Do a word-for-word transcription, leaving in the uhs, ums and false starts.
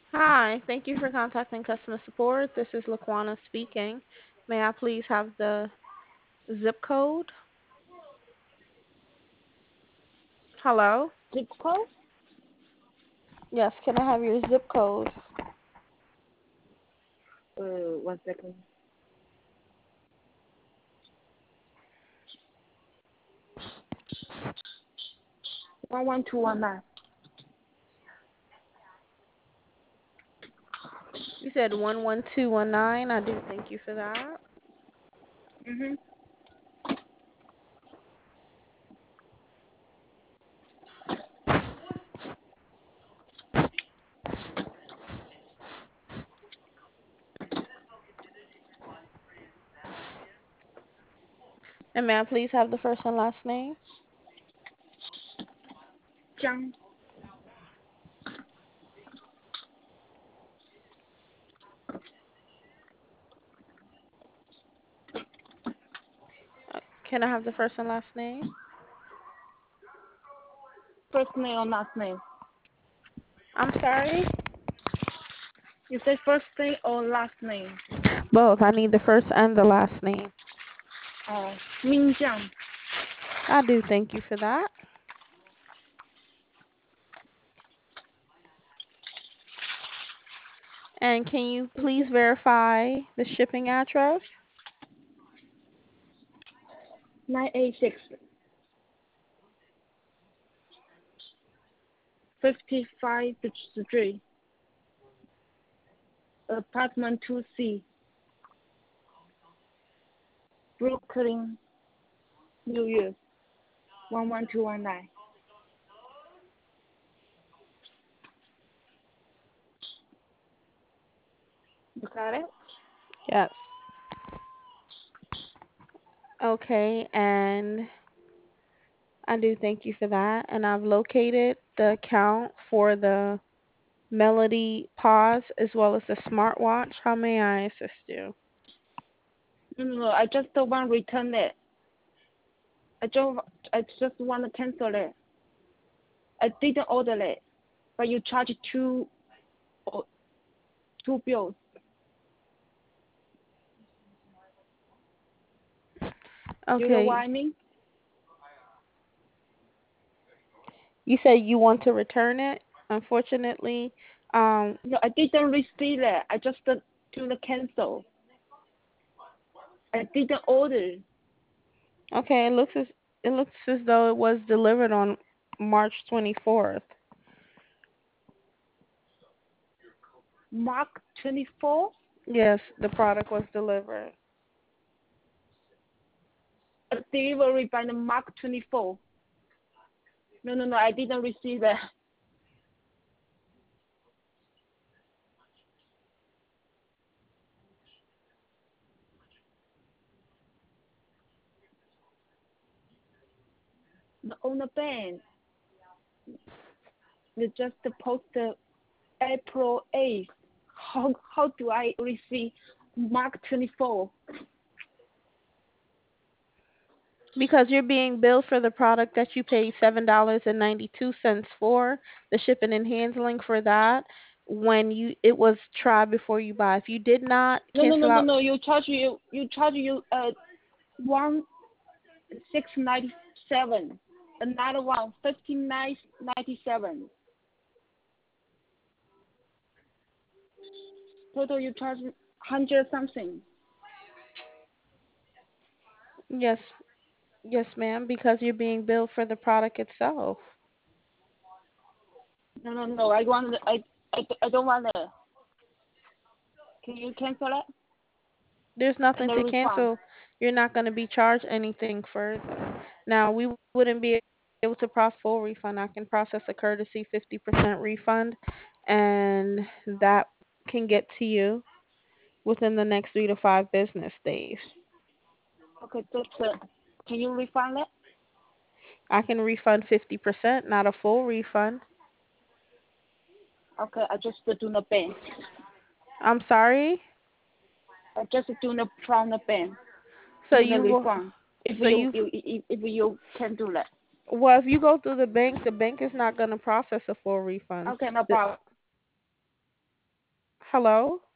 Hi, thank you for contacting customer support. This is Laquana speaking. May I please have the zip code? Hello? Zip code? Yes, can I have your zip code? Uh, one second. One one two one nine. You said one one two one nine. I do thank you for that. Mhm. And may I please have the first and last name? Zhang. Uh, Can I have the first and last name? First name or last name? I'm sorry? You say first name or last name? Both. I need the first and the last name. Oh, Min Zhang. I do thank you for that. And can you please verify the shipping address? Nine eight six fifty five Street, apartment two C, Brooklyn, New York. One one two one nine. You got it? Yes. Okay, and I do thank you for that. And I've located the account for the Melody Pause as well as the smartwatch. How may I assist you? No, no, no. I just don't want to return it. I just, I just want to cancel it. I didn't order it, but you charge two, oh, two bills. Do you know what Okay, I mean? you said you want to return it. Unfortunately, um, No, I didn't receive it. I just uh, do the cancel. I didn't order. okay, it looks as it looks as though it was delivered on March twenty-fourth. Mark twenty-four. Yes, the product was delivered. A delivery by the Mark twenty-four. No, no, no. I didn't receive it. The owner band. They just posted April eighth. How how do I receive Mark twenty-four? Because you're being billed for the product that you paid seven dollars and ninety two cents for, the shipping and handling for that, when you it was try before you buy. If you did not No, no, no, cancel no, out, no. You charge you you charge you uh one six ninety seven. Another one fifty nine ninety seven. Total you charge hundred something. yes, yes, ma'am, because you're being billed for the product itself. No, no, no. I want I I, I don't want it. Can you cancel it There's and nothing the to refund? cancel. You're not going to be charged anything further. Now, we wouldn't be able to process full refund. I can process a courtesy fifty percent refund, and that can get to you within the next three to five business days. Okay, just uh, can you refund it? I can refund fifty percent, not a full refund. Okay, I just do the bank. I'm sorry. I just do the from the bank. So Do the you will, refund. If so you you, you if, if you can do that. well, if you go through the bank, the bank is not going to process a full refund. Okay, no The, problem. Hello?